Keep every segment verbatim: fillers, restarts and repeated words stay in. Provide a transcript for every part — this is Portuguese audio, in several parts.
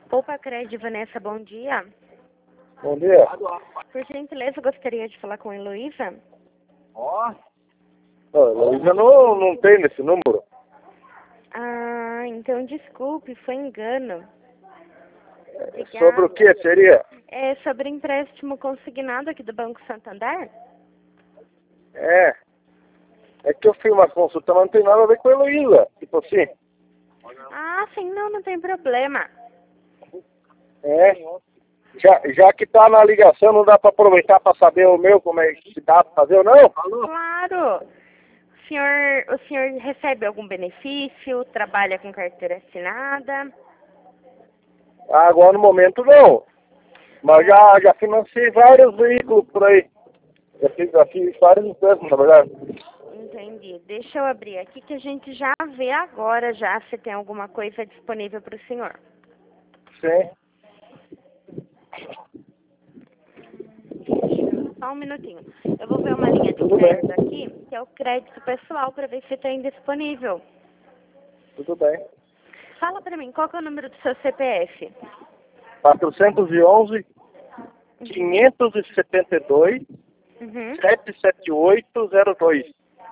Poupa Crédito, Vanessa, bom dia. Bom dia. Por gentileza, gostaria de falar com a Heloísa. Ó. Heloísa não, não tem nesse número. Ah, então desculpe, foi engano. Obrigada. Sobre o que seria? É sobre empréstimo consignado aqui do Banco Santander? É. É que eu fiz uma consulta, mas não tem nada a ver com a Heloísa. Tipo assim. Ah, sim, não, não tem problema. É. Já, já que tá na ligação, não dá para aproveitar para saber o meu, como é que dá para fazer ou não? Claro. O senhor, o senhor recebe algum benefício? Trabalha com carteira assinada? Agora no momento não. Mas já, já financei vários veículos por aí. Já fiz, já fiz vários empréstimos, na verdade. Entendi. Deixa eu abrir aqui que a gente já vê agora já se tem alguma coisa disponível para o senhor. Sim. Só um minutinho. Eu vou ver uma linha de Tudo crédito bem. aqui, que é o crédito pessoal, para ver se tem disponível. Tudo bem. Fala para mim, qual que é o número do seu C P F? quatrocentos e onze, quinhentos e setenta e dois, Uhum. sete sete oito zero dois.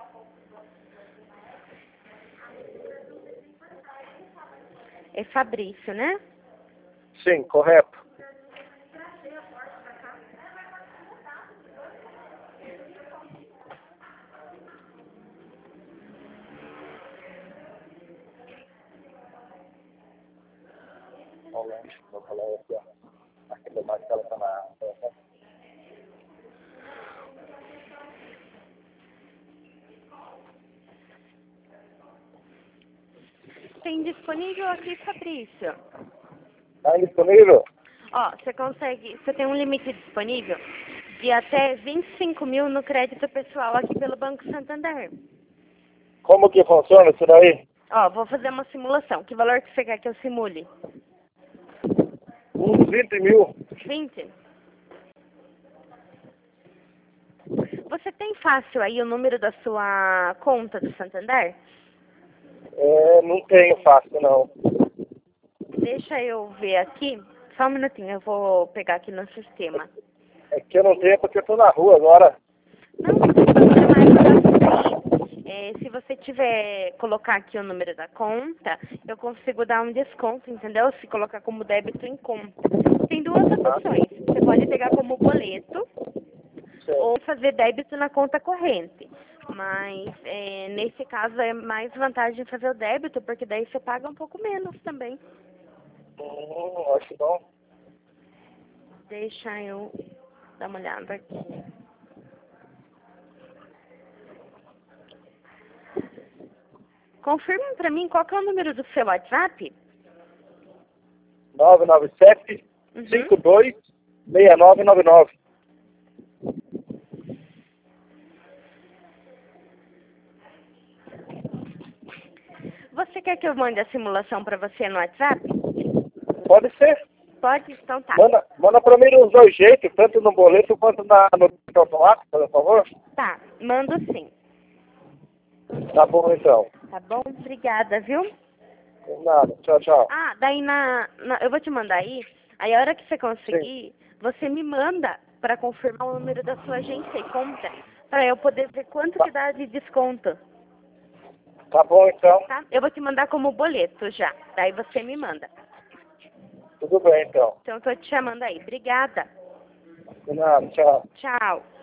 É Fabrício, né? Sim, correto. Tem disponível aqui, Fabrício. Está disponível? Ó, você consegue, você tem um limite disponível de até vinte e cinco mil no crédito pessoal aqui pelo Banco Santander. Como que funciona isso daí? Ó, vou fazer uma simulação. Que valor que você quer que eu simule? Uns vinte mil. vinte? Você tem fácil aí o número da sua conta do Santander? É, não tenho fácil, não. Deixa eu ver aqui. Só um minutinho, eu vou pegar aqui no sistema. É que eu não tenho porque eu tô na rua agora. Não, não tem problema, é só isso aí. É, se você tiver, colocar aqui o número da conta, eu consigo dar um desconto, entendeu? Se colocar como débito em conta. Tem duas opções. Você pode pegar como boleto Sim. ou fazer débito na conta corrente. Mas, é, nesse caso, é mais vantagem fazer o débito, porque daí você paga um pouco menos também. Hum, acho bom. Deixa eu dar uma olhada aqui. Confirma pra mim qual que é o número do seu WhatsApp? nove nove sete, cinco Uhum. dois, seis nove nove nove. Você quer que eu mande a simulação pra você no WhatsApp? Pode ser. Pode? Então tá. Manda, manda pra mim dos dois jeitos, tanto no boleto quanto na, no automático, por favor. Tá, mando sim. Tá bom, então. Tá bom? Obrigada, viu? De nada. Tchau, tchau. Ah, daí na, na... Eu vou te mandar aí. Aí a hora que você conseguir, você me manda pra confirmar o número da sua agência e conta. Pra eu poder ver quanto que dá de desconto. Tá bom, então. Tá? Eu vou te mandar como boleto já. Daí você me manda. Tudo bem, então. Então eu tô te chamando aí. Obrigada. De nada. Tchau. Tchau.